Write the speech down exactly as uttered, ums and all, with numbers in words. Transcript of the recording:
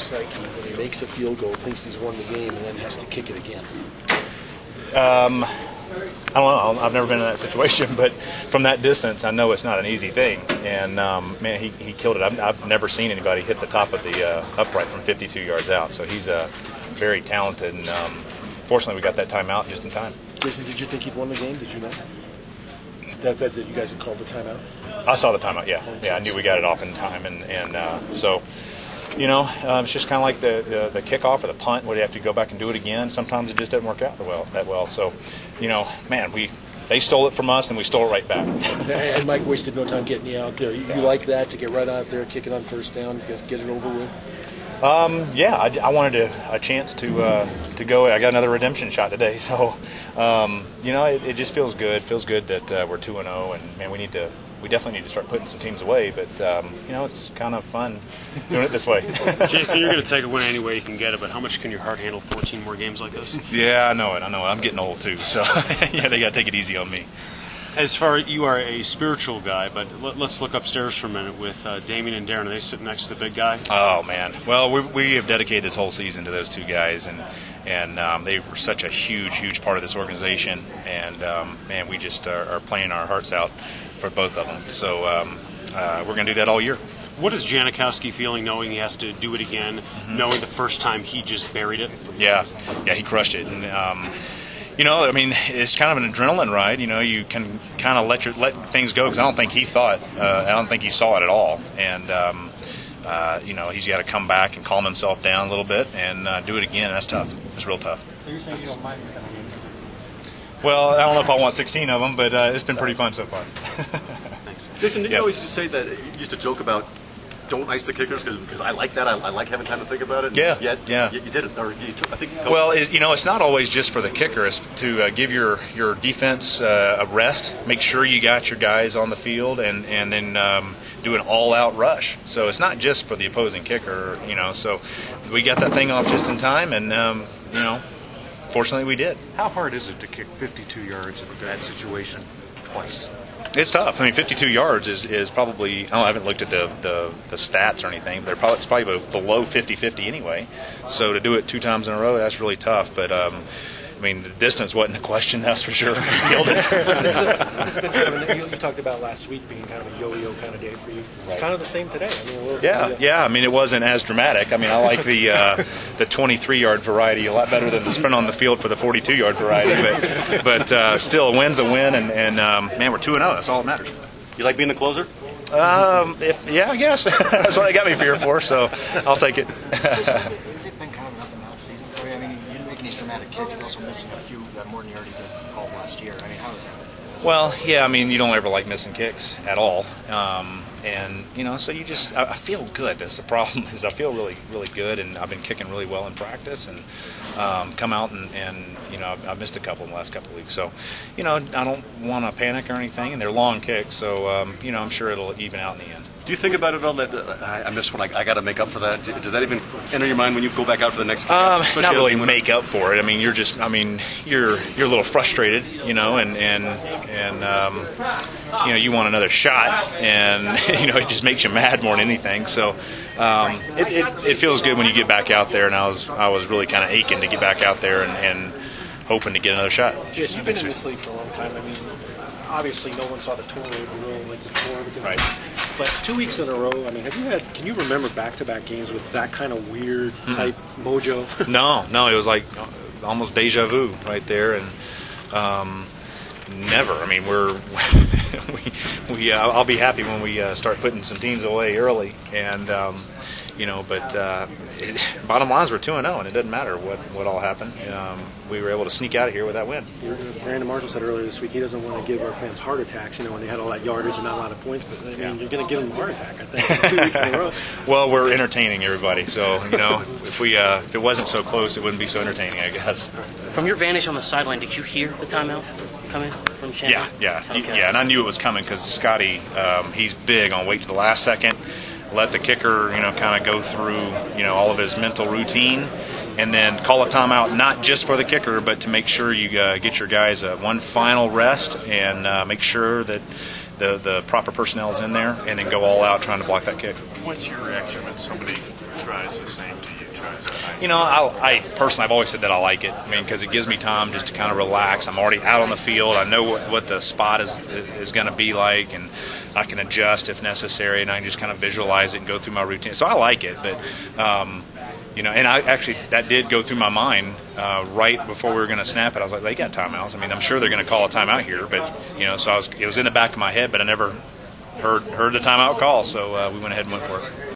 psyche when he makes a field goal, thinks he's won the game, and then has to kick it again? Um, I don't know. I've never been in that situation, but from that distance, I know it's not an easy thing. And um, man, he, he killed it. I've, I've never seen anybody hit the top of the uh, upright from fifty-two yards out. So he's uh, very talented. And um, fortunately, we got that timeout just in time. Jason, did you think he'd won the game? Did you know that, that, that you guys had called the timeout? I saw the timeout. Yeah, yeah. I knew we got it off in time, and and uh, so. You know, uh, it's just kind of like the, the the kickoff or the punt where you have to go back and do it again. Sometimes it just doesn't work out that well. That well. So, you know, man, we they stole it from us and we stole it right back. And Mike wasted no time getting you out there. You, you like that, to get right out there, kick it on first down, get, get it over with? Um, yeah, I, I wanted a, a chance to uh, to go. I got another redemption shot today, so um, you know, it, it just feels good. Feels good that uh, we're two and zero, and man, we need to. We definitely need to start putting some teams away, but, um, you know, it's kind of fun doing it this way. Jason, you're going to take a win any way you can get it, but how much can your heart handle fourteen more games like this? Yeah, I know it. I know it. I'm getting old, too, so, yeah, they got to take it easy on me. As far as you are a spiritual guy, but let, let's look upstairs for a minute with uh, Damien and Darren. Are they sitting next to the big guy? Oh, man. Well, we, we have dedicated this whole season to those two guys, and and um, they were such a huge, huge part of this organization. And, um, man, we just are, are playing our hearts out for both of them. So um, uh, we're going to do that all year. What is Janikowski feeling knowing he has to do it again, mm-hmm. knowing the first time he just buried it? Yeah, yeah, he crushed it. And, um, you know, I mean, it's kind of an adrenaline ride. You know, you can kind of let your, let things go, because I don't think he thought, uh, I don't think he saw it at all. And, um, uh, you know, he's got to come back and calm himself down a little bit and uh, do it again. That's tough. It's real tough. So you're saying you don't mind this kind of game? Well, I don't know if I want sixteen of them, but uh, it's been pretty fun so far. Thanks. Jason, did yeah. you always say that you used to joke about don't ice the kickers because I like that. I, I like having time to think about it. Yeah, Yet, yeah. You, you did it, or you took, I think. Well, it's, you know, it's not always just for the kicker. It's to uh, give your your defense uh, a rest. Make sure you got your guys on the field, and and then um, do an all-out rush. So it's not just for the opposing kicker. You know, so we got that thing off just in time, and um, you know. Fortunately, we did. How hard is it to kick fifty-two yards in that situation twice? It's tough. I mean, fifty-two yards is, is probably, I, don't, I haven't looked at the, the, the stats or anything, but they're probably, it's probably below fifty fifty anyway. So to do it two times in a row, that's really tough. But, um, I mean, the distance wasn't a question, that's for sure. Killed it. this has been kind of, you, you talked about last week being kind of a yo-yo kind of day for you. It's right. Kind of the same today. I mean, we're, yeah, yeah. I mean, it wasn't as dramatic. I mean, I like the uh, the twenty-three yard variety a lot better than the sprint on the field for the forty-two yard variety. But but uh, still, a win's a win, and, and um, man, we're two and zero. That's all that matters. You like being the closer? Um, if yeah, I guess that's what they got me here for. So I'll take it. Has it been kind of an up and down season for you? I mean, you didn't make any dramatic kicks, but also missing a few that more than you already did called last year. I mean, how is that? Well, yeah, I mean, you don't ever like missing kicks at all. Um, and, you know, so you just, I, I feel good. That's the problem, is I feel really, really good, and I've been kicking really well in practice, and um, come out and, and you know, I've, I've missed a couple in the last couple of weeks. So, you know, I don't want to panic or anything, and they're long kicks, so, um, you know, I'm sure it'll even out in the end. Do you think about it all that uh, I, I missed one, I, I got to make up for that? Does that even enter your mind when you go back out for the next game? Um, not really make up for it. I mean, you're just, I mean, you're you're a little frustrated, you know, and and and um, you know, you want another shot, and you know, it just makes you mad more than anything. So um, it, it it feels good when you get back out there, and I was I was really kind of aching to get back out there and, and hoping to get another shot. Jason, you've been in this league for a long time. I mean, obviously, no one saw the tour roll like before, because right. But two weeks in a row, I mean, have you had, can you remember back-to-back games with that kind of weird type mm. mojo? no, no, it was like almost deja vu right there, and um, never. I mean, we're, we, we uh, I'll be happy when we uh, start putting some teams away early, and, um, you know, but uh, it, bottom line is we're two and oh, and it doesn't matter what, what all happened. Um, we were able to sneak out of here with that win. Brandon Marshall said earlier this week he doesn't want to give our fans heart attacks, you know, when they had all that yardage and not a lot of points, but I mean, yeah. You're going to give them a heart attack, I think, two weeks in a row. Well, we're entertaining everybody, so, you know, if we uh, if it wasn't so close, it wouldn't be so entertaining, I guess. From your vantage on the sideline, did you hear the timeout coming from Shannon? Yeah, yeah, okay. yeah, and I knew it was coming because Scotty, um, he's big on wait to the last second, let the kicker, you know, kind of go through, you know, all of his mental routine, and then call a timeout, not just for the kicker, but to make sure you uh, get your guys uh, one final rest and uh, make sure that the the proper personnel is in there, and then go all out trying to block that kick. What's your reaction when somebody tries the same to you? Tries to You know, I, I personally, I've always said that I like it. I mean, because it gives me time just to kind of relax. I'm already out on the field. I know what, what the spot is is going to be like, and I can adjust if necessary, and I can just kind of visualize it and go through my routine. So I like it, but um, you know, and I actually that did go through my mind uh, right before we were going to snap it. I was like, they got timeouts. I mean, I'm sure they're going to call a timeout here, but you know, so I was it was in the back of my head, but I never heard heard the timeout call, so uh, we went ahead and went for it.